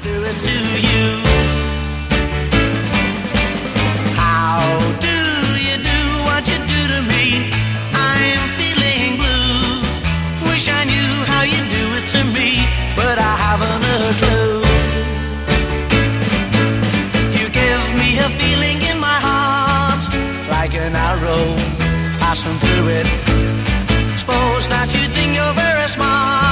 do it to you. How do you do what you do to me? I'm feeling blue. Wish I knew how you do it to me, but I haven't a clue. You give me a feeling in my heart, like an arrow passing through it. Suppose that you think you're very smart.